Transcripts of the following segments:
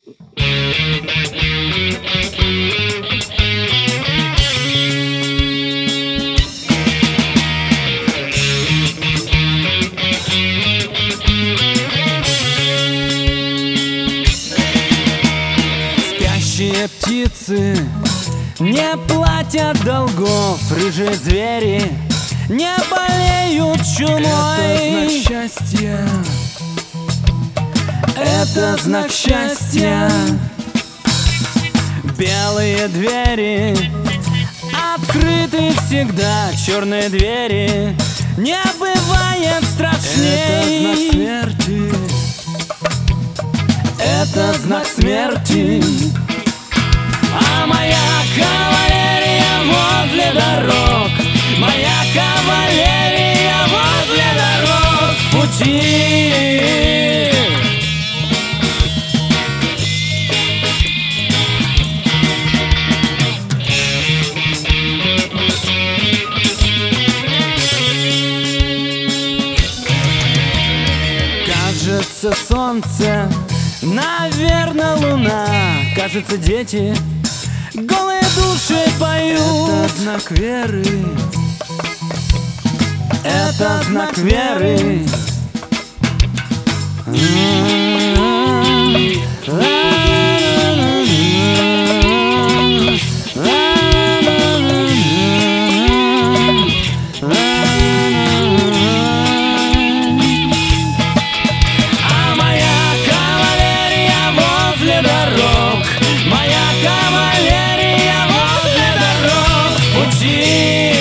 Спящие птицы не платят долгов, рыжие звери не болеют чумой. Это знак счастья. Это знак счастья. Белые двери открыты всегда, черные двери не бывает страшней. Это знак смерти. Это знак смерти. А моя кавалерия возле дорог, моя кавалерия возле дорог пути. Кажется, солнце, наверное, луна. Кажется, дети голые души поют. Это знак веры. Это знак веры. А моя кавалерия возле дорог, моя кавалерия возле дорог пути.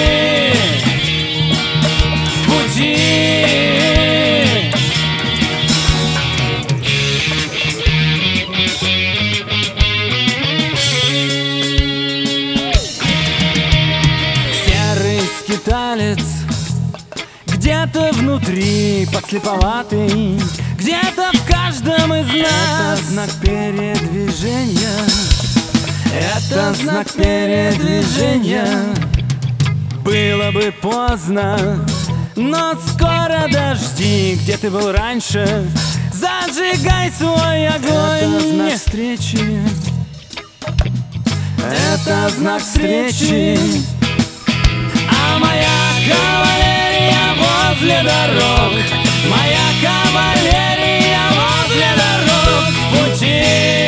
Серый скиталец где-то внутри, подслеповатый, где-то в каждом из нас. Это знак передвижения. Это знак передвижения. Было бы поздно, но скоро дожди. Где ты был раньше? Зажигай свой огонь. Это знак встречи. Это знак встречи. А моя кавалерия возле дорог, моя кавалерия возле дорог пути.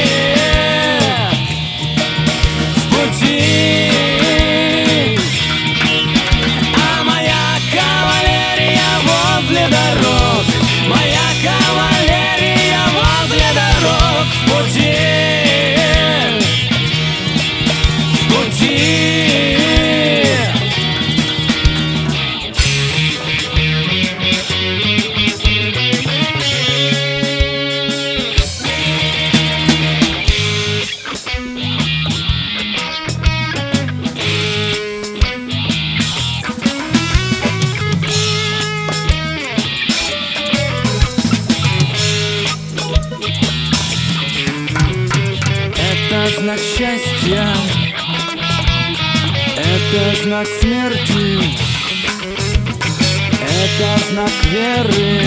А моя кавалерия возле дорог, моя кавалерия возле дорог пути. Это знак счастья. Это знак смерти. Это знак веры.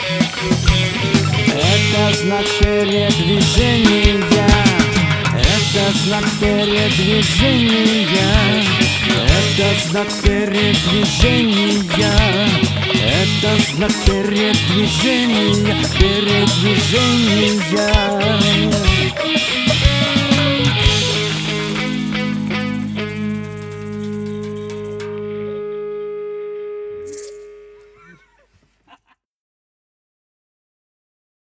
Это знак передвижения. Это знак передвижения. Это знак передвижения. Это знак передвижения. Передвижения.